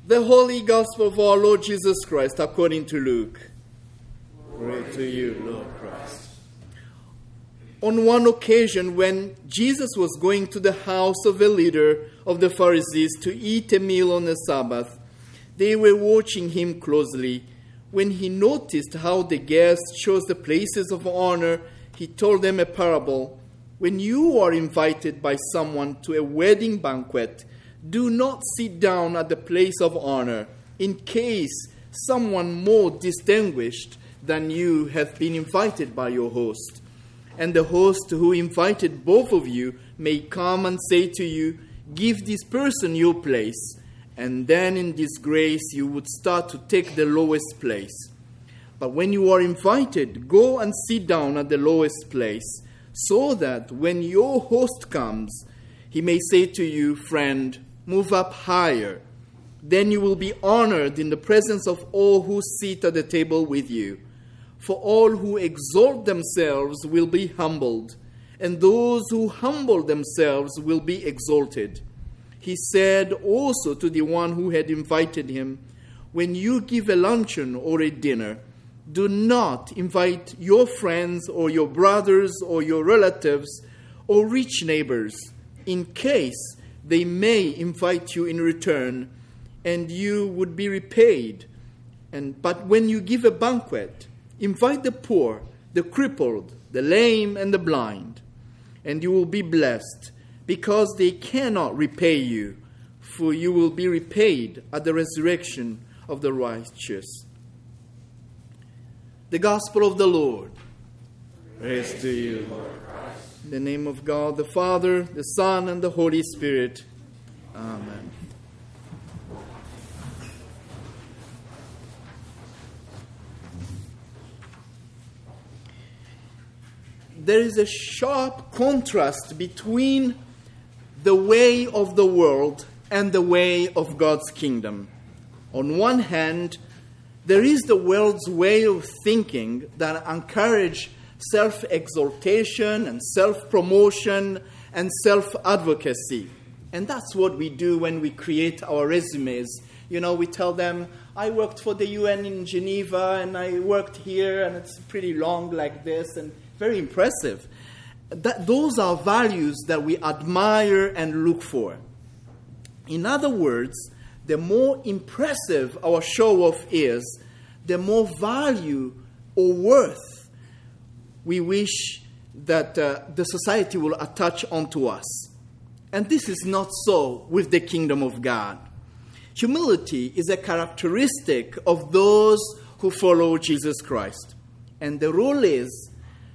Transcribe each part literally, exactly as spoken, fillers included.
The Holy Gospel of our Lord Jesus Christ according to Luke. Glory to you, Lord Christ. On one occasion when Jesus was going to the house of a leader of the Pharisees to eat a meal on the Sabbath, they were watching him closely. When he noticed how the guests chose the places of honor, he told them a parable. When you are invited by someone to a wedding banquet, do not sit down at the place of honor, in case someone more distinguished than you have been invited by your host. And the host who invited both of you may come and say to you, give this person your place. And then in disgrace you would start to take the lowest place. But when you are invited, go and sit down at the lowest place, so that when your host comes, he may say to you, friend, move up higher. Then you will be honored in the presence of all who sit at the table with you. For all who exalt themselves will be humbled, and those who humble themselves will be exalted. He said also to the one who had invited him, when you give a luncheon or a dinner, do not invite your friends or your brothers or your relatives or rich neighbors, in case they may invite you in return, and you would be repaid. And but when you give a banquet, invite the poor, the crippled, the lame, and the blind, and you will be blessed, because they cannot repay you, for you will be repaid at the resurrection of the righteous. The Gospel of the Lord. Praise to you, Lord Christ. In the name of God, the Father, the Son, and the Holy Spirit. Amen. There is a sharp contrast between the way of the world and the way of God's kingdom. On one hand, there is the world's way of thinking that encourage self-exaltation and self-promotion and self-advocacy. And that's what we do when we create our resumes. You know, we tell them, I worked for the U N in Geneva, and I worked here, and it's pretty long like this, and very impressive. That, those are values that we admire and look for. In other words, the more impressive our show-off is, the more value or worth we wish that uh, the society will attach onto us. And this is not so with the kingdom of God. Humility is a characteristic of those who follow Jesus Christ. And the rule is,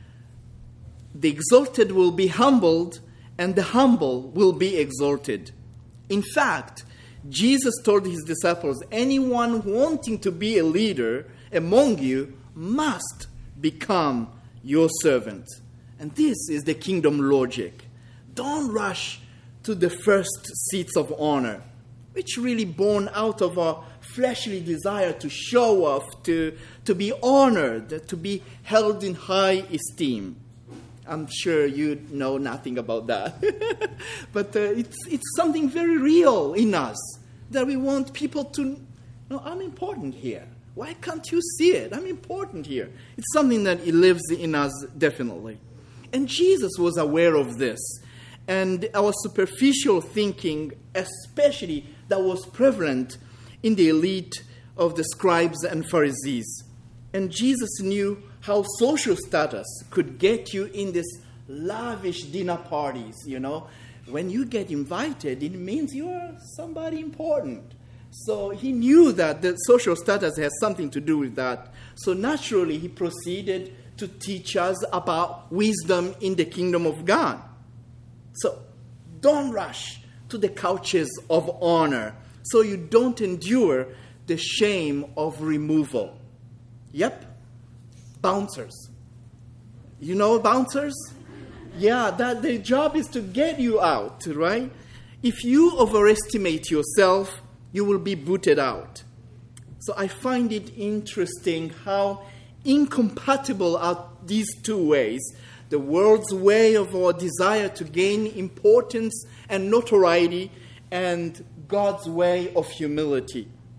the exalted will be humbled, and the humble will be exalted. In fact, Jesus told his disciples, anyone wanting to be a leader among you must become your servant. And this is the kingdom logic. Don't rush to the first seats of honor, which really born out of our fleshly desire to show off, to, to be honored, to be held in high esteem. I'm sure you know nothing about that. But uh, it's it's something very real in us, that we want people to know, I'm important here. Why can't you see it? I'm important here. It's something that lives in us definitely. And Jesus was aware of this. And our superficial thinking, especially, that was prevalent in the elite of the scribes and Pharisees. And Jesus knew how social status could get you in this lavish dinner parties, you know. When you get invited, it means you're somebody important. So he knew that the social status has something to do with that. So naturally, he proceeded to teach us about wisdom in the kingdom of God. So don't rush to the couches of honor so you don't endure the shame of removal. Yep. Bouncers. You know bouncers? Yeah, that their job is to get you out, right? If you overestimate yourself, you will be booted out. So I find it interesting how incompatible are these two ways. The world's way of our desire to gain importance and notoriety, and God's way of humility.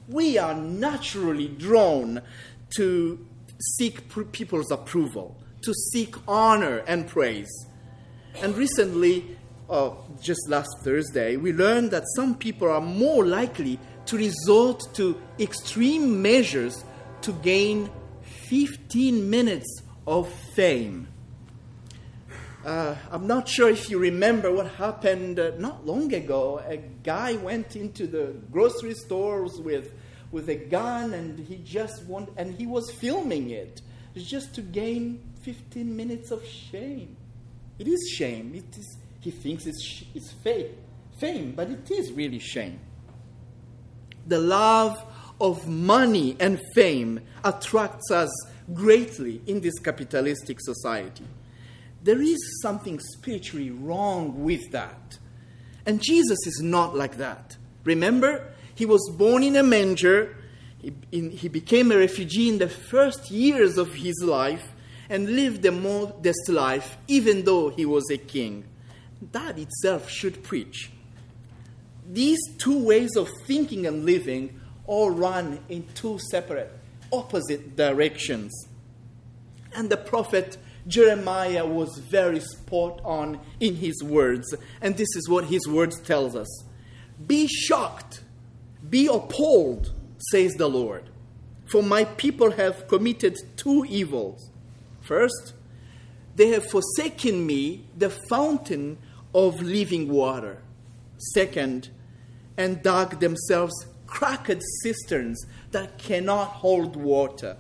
We are naturally drawn to seek pr- people's approval, to seek honor and praise. And recently, uh, just last Thursday, we learned that some people are more likely to resort to extreme measures to gain fifteen minutes of fame. Uh, I'm not sure if you remember what happened uh, not long ago. A guy went into the grocery stores with with a gun, and he just want, and he was filming it just to gain fifteen minutes of shame. It is shame. It is. He thinks it's sh- it's fake, fame, but it is really shame. The love of money and fame attracts us greatly in this capitalistic society. There is something spiritually wrong with that. And Jesus is not like that. Remember, he was born in a manger. He, in, he became a refugee in the first years of his life and lived a modest life, even though he was a king. That itself should preach. These two ways of thinking and living all run in two separate, opposite directions. And the prophet Jeremiah was very spot on in his words. And this is what his words tells us. Be shocked, be appalled, says the Lord, for my people have committed two evils. First, they have forsaken me, the fountain of living water. Second, and dug themselves cracked cisterns that cannot hold water.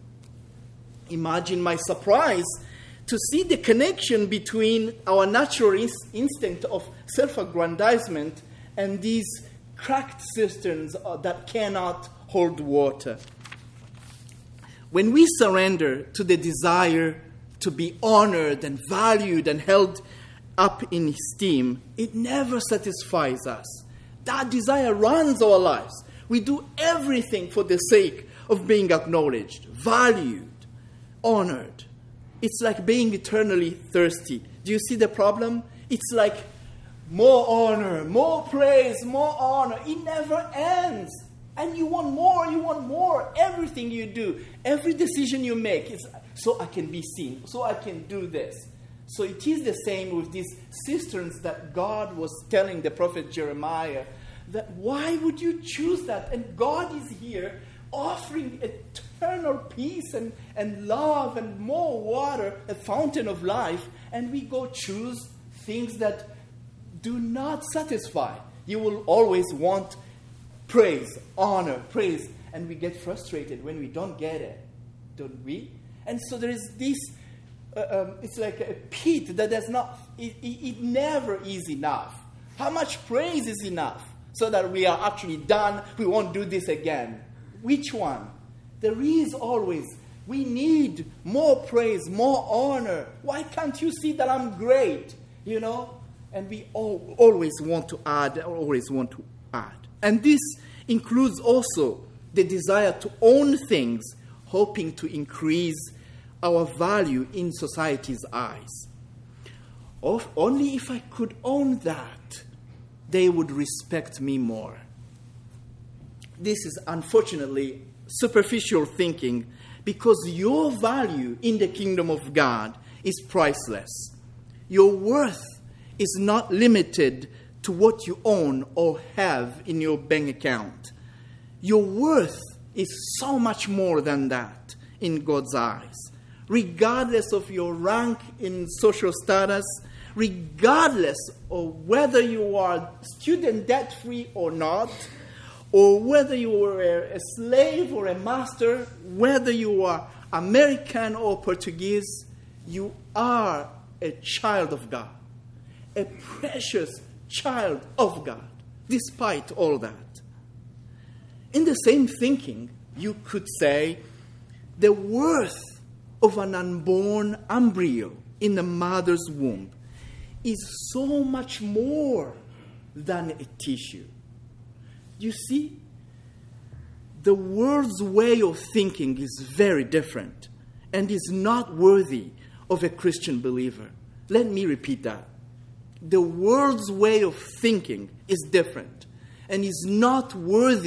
Imagine my surprise to see the connection between our natural ins- instinct of self-aggrandizement and these cracked cisterns uh, that cannot hold water. When we surrender to the desire to be honored and valued and held up in esteem, it never satisfies us. That desire runs our lives. We do everything for the sake of being acknowledged, valued, honored. It's like being eternally thirsty. Do you see the problem? It's like more honor, more praise, more honor. It never ends. And you want more, you want more. Everything you do, every decision you make, is so I can be seen, so I can do this. So it is the same with these cisterns that God was telling the prophet Jeremiah, that why would you choose that? And God is here offering eternal peace and, and love and more water, a fountain of life, and we go choose things that do not satisfy. You will always want praise, honor, praise, and we get frustrated when we don't get it, don't we? And so there is this, uh, um, it's like a pit that does not, it, it, it never is enough. How much praise is enough so that we are actually done, we won't do this again? Which one? There is always, we need more praise, more honor. Why can't you see that I'm great? You know? And we all, always want to add, always want to add. And this includes also the desire to own things, hoping to increase our value in society's eyes. Of, only if I could own that, they would respect me more. This is unfortunately superficial thinking, because your value in the kingdom of God is priceless. Your worth is not limited to what you own or have in your bank account. Your worth is so much more than that in God's eyes. Regardless of your rank in social status, regardless of whether you are student debt-free or not, or whether you are a slave or a master, whether you are American or Portuguese, you are a child of God, a precious child of God, despite all that. In the same thinking, you could say the worth of an unborn embryo in the mother's womb is so much more than a tissue. You see, the world's way of thinking is very different and is not worthy of a Christian believer. Let me repeat that. The world's way of thinking is different and is not worthy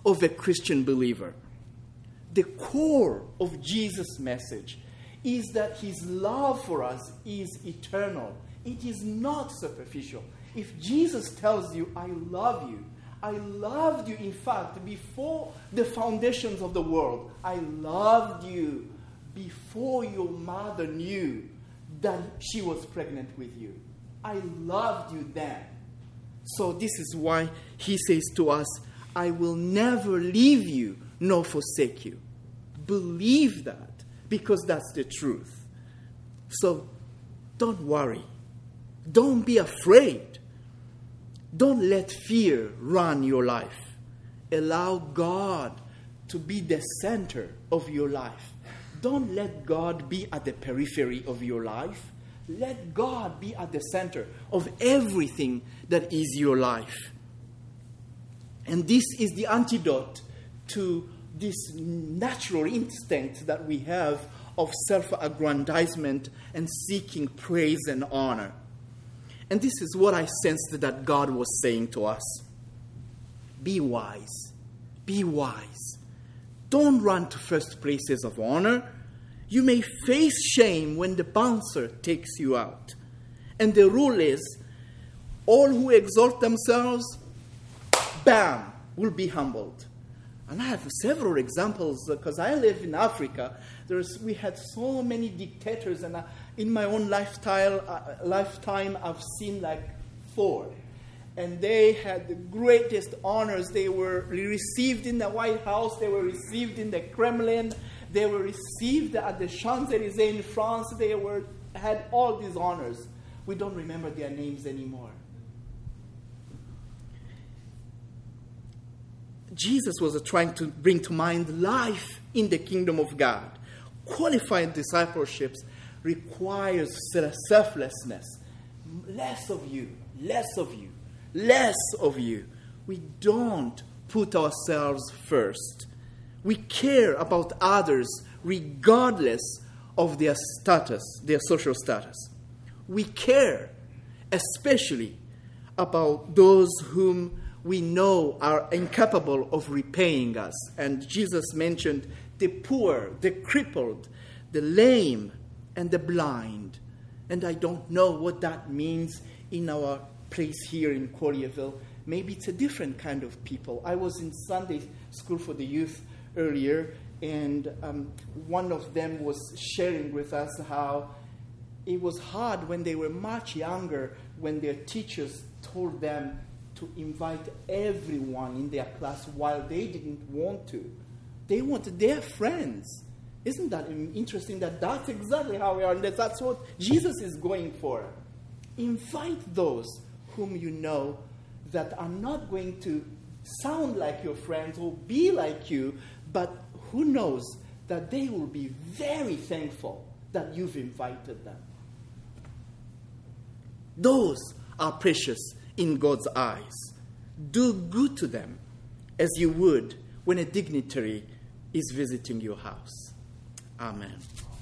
of a Christian believer. The core of Jesus' message is that his love for us is eternal. It is not superficial. If Jesus tells you, I love you, I loved you, in fact, before the foundations of the world. I loved you before your mother knew that she was pregnant with you. I loved you then. So this is why he says to us, I will never leave you nor forsake you. Believe that, because that's the truth. So don't worry. Don't be afraid. Don't let fear run your life. Allow God to be the center of your life. Don't let God be at the periphery of your life. Let God be at the center of everything that is your life. And this is the antidote to this natural instinct that we have of self-aggrandizement and seeking praise and honor. And this is what I sensed that God was saying to us. Be wise. Be wise. Don't run to first places of honor. You may face shame when the bouncer takes you out. And the rule is, all who exalt themselves, bam, will be humbled. And I have several examples, because I live in Africa. There's, we had so many dictators, and I, in my own lifestyle, uh, lifetime, I've seen like four. And they had the greatest honors. They were received in the White House. They were received in the Kremlin. They were received at the Champs-Élysées in France. They were had all these honors. We don't remember their names anymore. Jesus was trying to bring to mind life in the kingdom of God. Qualified discipleship requires selflessness. Less of you, less of you, less of you. We don't put ourselves first. We care about others regardless of their status, their social status. We care especially about those whom we know are incapable of repaying us. And Jesus mentioned the poor, the crippled, the lame, and the blind. And I don't know what that means in our place here in Collierville. Maybe it's a different kind of people. I was in Sunday school for the youth earlier, and um, one of them was sharing with us how it was hard when they were much younger, when their teachers told them to invite everyone in their class while they didn't want to. They wanted their friends. Isn't that interesting that that's exactly how we are? And that's what Jesus is going for. Invite those whom you know that are not going to sound like your friends or be like you, but who knows that they will be very thankful that you've invited them. Those are precious in God's eyes. Do good to them as you would when a dignitary is visiting your house. Amen.